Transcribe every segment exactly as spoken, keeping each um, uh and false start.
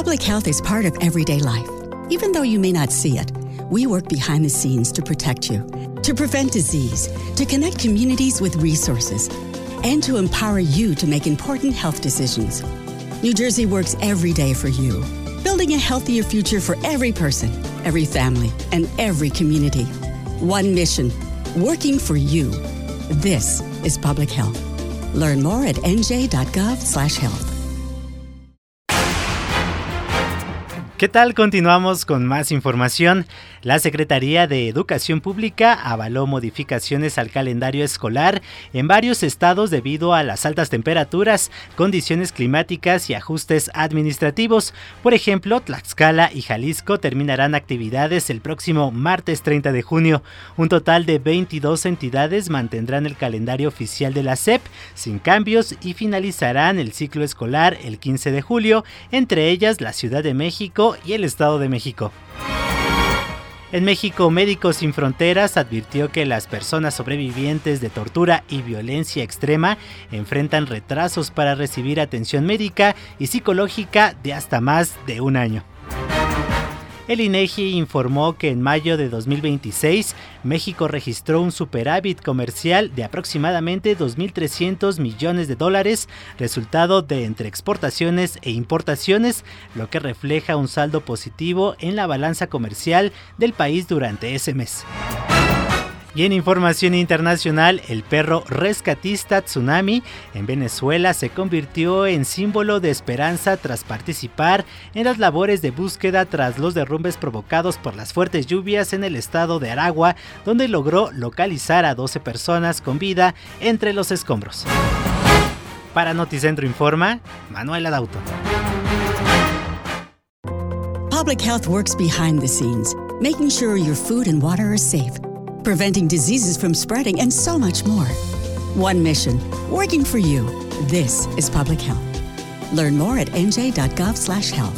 Public health is part of everyday life. Even though you may not see it, we work behind the scenes to protect you, to prevent disease, to connect communities with resources, and to empower you to make important health decisions. New Jersey works every day for you, building a healthier future for every person, every family, and every community. One mission, working for you. This is public health. Learn more at n j dot gov slash health. ¿Qué tal? Continuamos con más información. La Secretaría de Educación Pública avaló modificaciones al calendario escolar en varios estados debido a las altas temperaturas, condiciones climáticas y ajustes administrativos. Por ejemplo, Tlaxcala y Jalisco terminarán actividades el próximo martes treinta de junio. Un total de veintidós entidades mantendrán el calendario oficial de la S E P sin cambios y finalizarán el ciclo escolar el quince de julio, entre ellas la Ciudad de México y el Estado de México. En México, Médicos Sin Fronteras advirtió que las personas sobrevivientes de tortura y violencia extrema enfrentan retrasos para recibir atención médica y psicológica de hasta más de un año. El INEGI informó que en mayo de dos mil veintiséis, México registró un superávit comercial de aproximadamente dos mil trescientos millones de dólares, resultado de entre exportaciones e importaciones, lo que refleja un saldo positivo en la balanza comercial del país durante ese mes. Y en información internacional, el perro rescatista Tsunami en Venezuela se convirtió en símbolo de esperanza tras participar en las labores de búsqueda tras los derrumbes provocados por las fuertes lluvias en el estado de Aragua, donde logró localizar a doce personas con vida entre los escombros. Para Noticentro Informa, Manuel Adauto. Public health works behind the scenes, making sure your food and water are safe, preventing diseases from spreading, and so much more. One mission, working for you. This is public health. Learn more at n j dot gov slash health.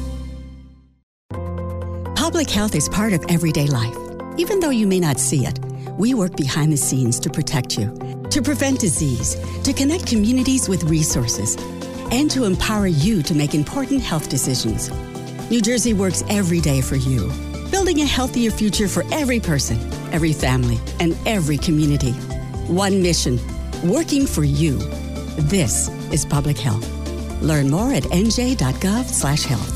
Public health is part of everyday life. Even though you may not see it, we work behind the scenes to protect you, to prevent disease, to connect communities with resources, and to empower you to make important health decisions. New Jersey works every day for you, building a healthier future for every person, every family, and every community. One mission, working for you. This is public health. Learn more at n j dot gov slash health.